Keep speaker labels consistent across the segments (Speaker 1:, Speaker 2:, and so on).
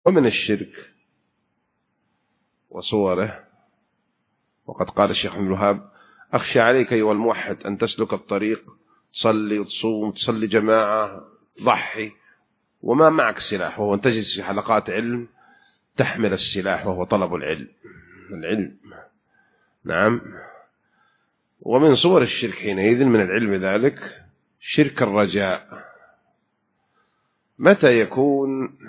Speaker 1: ومن الشرك وصوره، وقد قال الشيخ ابن الوهاب: أخشى عليك أيها الموحد أن تسلك الطريق، تصلي وتصوم، تصلي جماعة، ضحي، وما معك سلاح، وهو أن تجلس في حلقات علم تحمل السلاح وهو طلب العلم. نعم. ومن صور الشرك حينئذ من العلم ذلك شرك الرجاء. متى يكون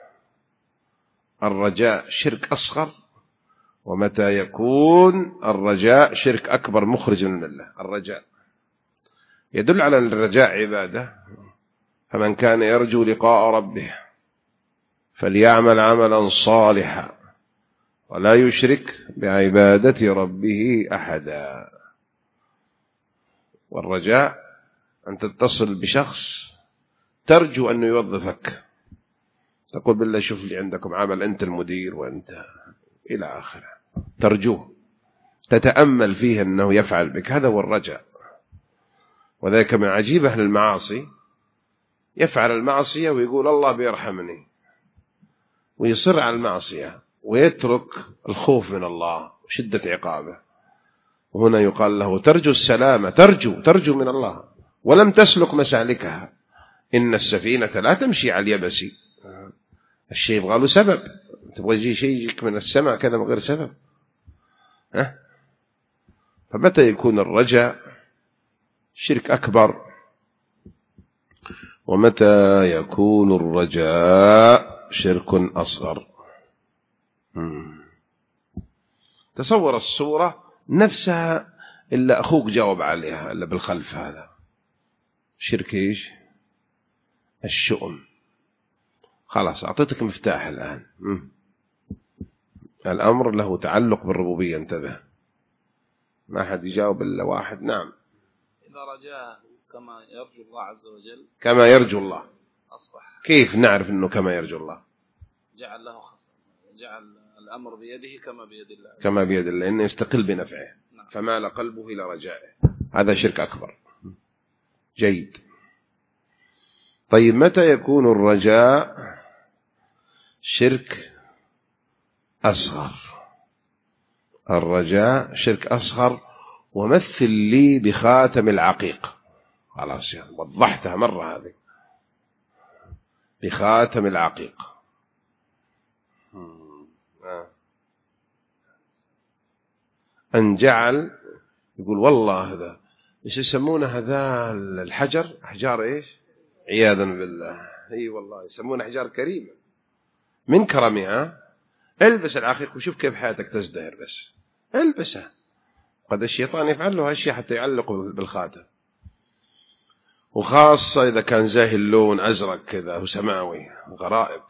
Speaker 1: الرجاء شرك أصغر، ومتى يكون الرجاء شرك أكبر مخرج من الله؟ الرجاء يدل على أن الرجاء عبادة، فمن كان يرجو لقاء ربه فليعمل عملا صالحا ولا يشرك بعبادة ربه أحدا. والرجاء أن تتصل بشخص ترجو أنه يوظفك، تقول بالله شوف لي عندكم عمل، أنت المدير وأنت إلى آخره، ترجوه، تتأمل فيه أنه يفعل بك، هذا هو الرجاء. وذلك من عجيب أهل المعاصي، يفعل المعصية ويقول الله بيرحمني، ويصر على المعصية ويترك الخوف من الله وشدة عقابه. وهنا يقال له ترجو السلامة، ترجو من الله ولم تسلك مسالكها. إن السفينة لا تمشي على اليبس. الشيء يبغى له سبب، تبغى يجي شيء يجيك من السماء كذا من غير سبب. فمتى يكون الرجاء شرك أكبر، ومتى يكون الرجاء شرك أصغر؟ تصور الصورة نفسها إلا أخوك جاوب عليها إلا بالخلف، هذا شرك إيش؟ الشؤم. خلاص أعطيتك مفتاح الآن. الأمر له تعلق بالربوبية، انتبه، ما حد يجاوب إلا واحد. نعم.
Speaker 2: إذا رجاه كما يرجو الله عز وجل،
Speaker 1: كما يرجو الله،
Speaker 2: أصبح
Speaker 1: كيف نعرف أنه كما يرجو الله؟
Speaker 2: جعل الأمر بيده كما بيد الله،
Speaker 1: كما بيد الله، إنه يستقل بنفعه. نعم. فمال قلبه إلى رجائه، هذا شرك أكبر. جيد. طيب متى يكون الرجاء شرك أصغر؟ الرجاء شرك أصغر. ومثل لي بخاتم العقيق. خلاص يعني وضحتها مرة هذه، بخاتم العقيق. أن جعل يقول والله هذا إيش يسمونه، هذا الحجر، أحجار إيش، عياذا بالله، أي والله يسمونه أحجار كريمة من كرمها. البس العقيق وشوف كيف حياتك تزدهر، بس البسه. قد الشيطان يفعل له هالشيء حتى يعلق بالخاتم، وخاصة إذا كان زاهي اللون أزرق كذا وسماوي غرائب،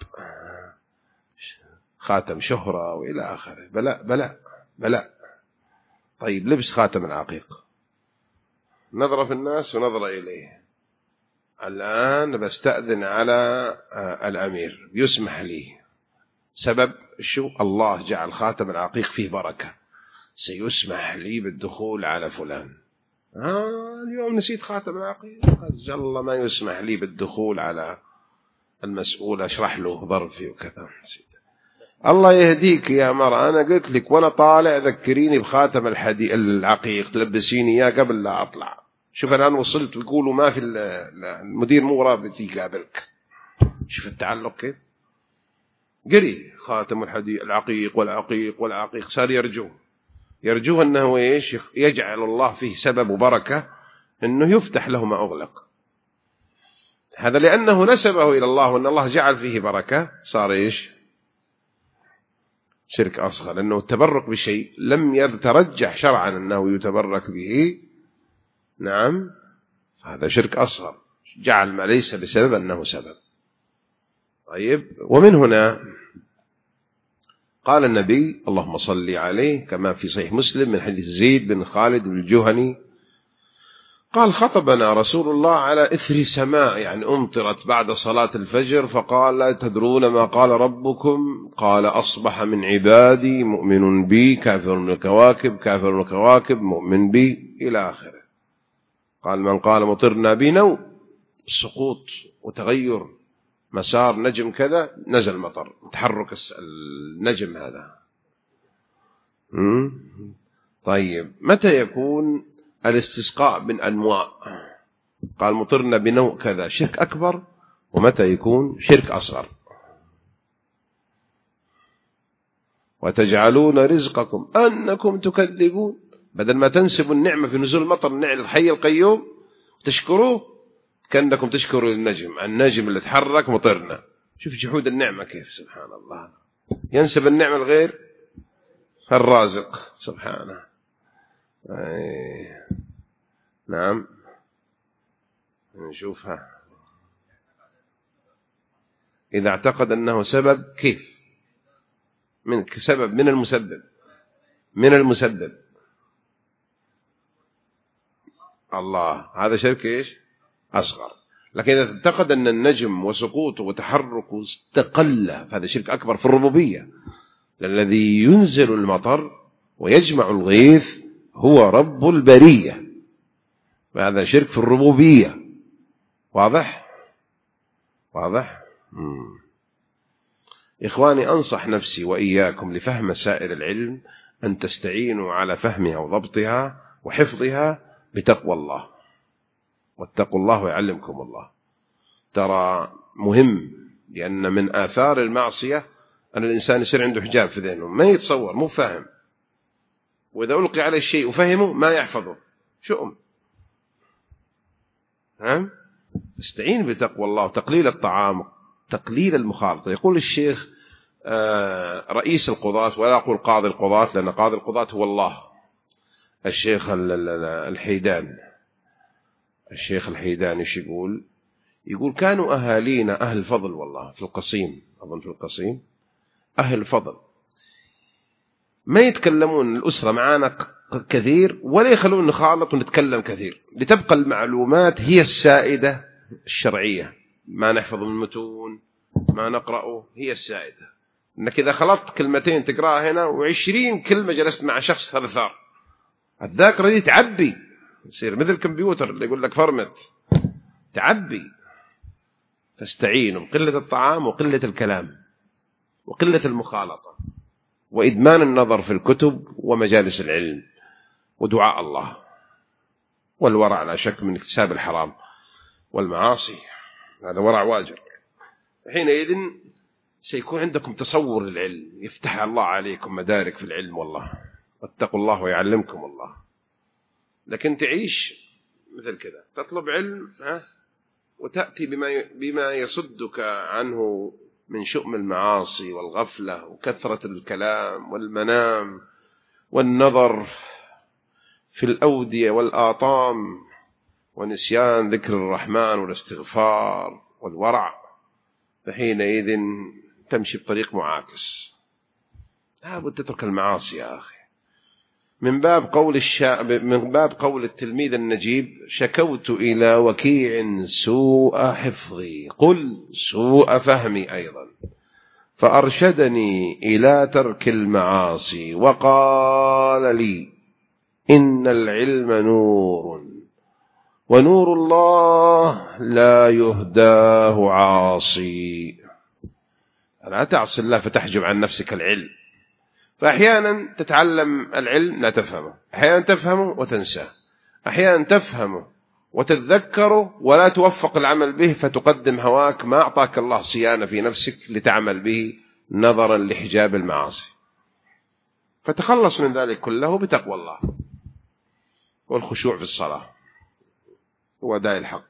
Speaker 1: خاتم شهرة وإلى آخره. بلاء. طيب لبس خاتم العقيق، نظرة في الناس ونظرة إليه. الآن بستأذن على الأمير يسمح لي، سبب شو؟ الله جعل خاتم العقيق فيه بركة، سيسمح لي بالدخول على فلان. اليوم نسيت خاتم العقيق، الله ما يسمح لي بالدخول على المسؤول، أشرح له ظرفي وكذا. نسيت. الله يهديك يا مرة، أنا قلت لك وأنا طالع ذكريني بخاتم العقيق تلبسيني إياه قبل لا أطلع. شوف الآن وصلت ويقولوا ما في المدير مو رابط يقابلك. شوف التعلق كيف قري خاتم العقيق والعقيق صار يرجوه أنه إيش، يجعل الله فيه سبب وبركة أنه يفتح له ما أغلق. هذا لأنه نسبه إلى الله وأن الله جعل فيه بركة، صار إيش، شرك أصغر، لأنه التبرك بشيء لم يترجح شرعا أنه يتبرك به. نعم. هذا شرك أصغر، جعل ما ليس بسبب أنه سبب. طيب. ومن هنا قال النبي اللهم صل عليه كما في صحيح مسلم من حديث زيد بن خالد الجهني قال خطبنا رسول الله على إثر سماء، يعني أمطرت بعد صلاة الفجر، فقال تدرون ما قال ربكم؟ قال أصبح من عبادي مؤمن بي كافر من الكواكب مؤمن بي إلى آخره. قال من قال مطرنا بنوم، سقوط وتغير مسار نجم كذا نزل مطر، تحرك النجم هذا. طيب متى يكون الاستسقاء من أنواع؟ قال مطرنا بنوع كذا، شرك أكبر، ومتى يكون شرك أصغر؟ وتجعلون رزقكم أنكم تكذبون، بدل ما تنسبوا النعمة في نزول المطر النعم الحي القيوم تشكروه، كأنكم تشكروا النجم، النجم اللي تحرك مطرنا. شوف جحود النعمة كيف، سبحان الله، ينسب النعمة الغير الرازق سبحانه. نعم نشوفها. إذا اعتقد أنه سبب، كيف؟ من سبب من المسبب، من المسبب الله، هذا شرك إيش؟ أصغر. لكن إذا اعتقد أن النجم وسقوطه وتحركه استقل، فهذا شرك أكبر في الربوبية. الذي ينزل المطر ويجمع الغيث هو رب البرية، وهذا شرك في الربوبية. واضح؟ واضح؟ إخواني، أنصح نفسي وإياكم لفهم مسائل العلم أن تستعينوا على فهمها وضبطها وحفظها بتقوى الله، واتقوا الله ويعلمكم الله. ترى مهم، لأن من آثار المعصية أن الإنسان يصير عنده حجاب في ذهنه، ما يتصور، مو فاهم، وإذا ألقي عليه الشيء وفهمه ما يحفظه شؤم. استعين بتقوى الله وتقليل الطعام، تقليل المخالطة. يقول الشيخ رئيس القضاة، ولا أقول قاضي القضاة لأن قاضي القضاة هو الله، الشيخ الحيدان، الشيخ الحيدان إيش يقول؟ يقول كانوا أهالينا أهل فضل، والله في القصيم، أظن في القصيم، أهل فضل، ما يتكلمون الأسرة معنا كثير ولا يخلون نخالط ونتكلم كثير، لتبقى المعلومات هي السائدة الشرعية، ما نحفظ من المتون، ما نقرأه، هي السائدة. إنك إذا خلطت كلمتين تقرأها هنا و20 كلمة جلست مع شخص ثرثار، الذاكرة دي تعبي، يصير مثل الكمبيوتر اللي يقول لك فرمت، تعبي. فاستعينوا بقلة الطعام وقلة الكلام وقلة المخالطة وإدمان النظر في الكتب ومجالس العلم ودعاء الله والورع، لا شك من اكتساب الحرام والمعاصي، هذا ورع واجر. حينئذ سيكون عندكم تصور للعلم، يفتح الله عليكم مدارك في العلم، والله واتقوا الله ويعلمكم الله. لكن تعيش مثل كذا، تطلب علم وتأتي بما يصدك عنه من شؤم المعاصي والغفلة وكثرة الكلام والمنام والنظر في الأودية والآطام ونسيان ذكر الرحمن والاستغفار والورع، فحينئذ تمشي بطريق معاكس. لابد تترك المعاصي يا أخي. من باب قول التلميذ النجيب: شكوت إلى وكيع سوء حفظي، قل سوء فهمي أيضا، فأرشدني إلى ترك المعاصي وقال لي: إن العلم نور، ونور الله لا يهداه عاصي. لا تعصي الله فتحجب عن نفسك العلم. فأحيانا تتعلم العلم لا تفهمه، أحيانا تفهمه وتنساه، أحيانا تفهمه وتتذكره ولا توفق العمل به، فتقدم هواك ما أعطاك الله صيانة في نفسك لتعمل به نظرا لحجاب المعاصي. فتخلص من ذلك كله بتقوى الله والخشوع في الصلاة وأداء الحق.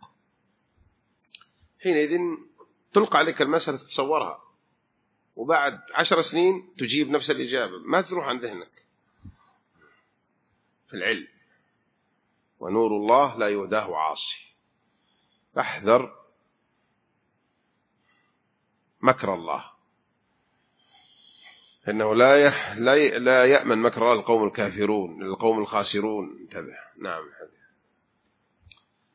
Speaker 1: حينئذ تلقى عليك المسألة تتصورها، وبعد 10 سنين تجيب نفس الإجابة، ما تروح عن ذهنك في العلم. ونور الله لا يهداه عاصي. فاحذر مكر الله، إنه لا يأمن مكر الله القوم الكافرون، القوم الخاسرون. انتبه. نعم.